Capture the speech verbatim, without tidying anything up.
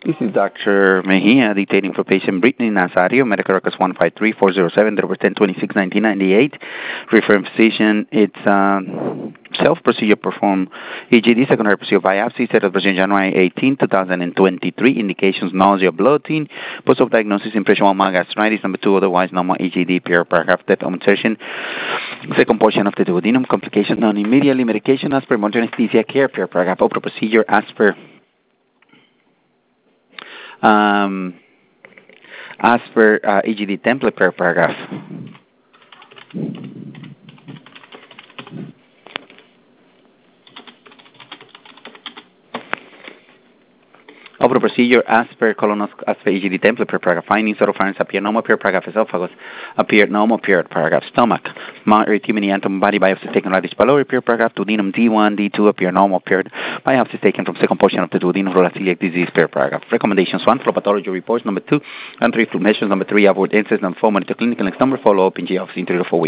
This is Doctor Mejia dictating for patient Brittany Nazario, medical records one five three four zero seven, date of birth ten twenty-six nineteen ninety-eight. Referring physician, it's um, self-procedure performed E G D, secondary procedure biopsy, set of procedure January eighteenth, twenty twenty-three. Indications, nausea, bloating, post-op diagnosis, impression one, mild gastritis. Number two, otherwise normal E G D, per paragraph, death of insertion. Second portion of the duodenum, complications known immediately, medication as per modern anesthesia care, per paragraph, opera procedure as per Um, as per uh, E G D template per paragraph. Opera procedure as per colonoscopy, as per E G D template per paragraph. Findings, oropharynx appear normal per paragraph. Esophagus appeared normal per paragraph. Stomach, mild erythema, antibody biopsy taken right pylori per paragraph. Duodenum D one, D two appear normal per biopsy taken from second portion of the duodenum, roller celiac disease per paragraph. Recommendations: one, flow pathology reports. Number two, and three, fluid measures. Number three, upward incidence. Number four, monitor clinical next number follow up in G office in three to four weeks.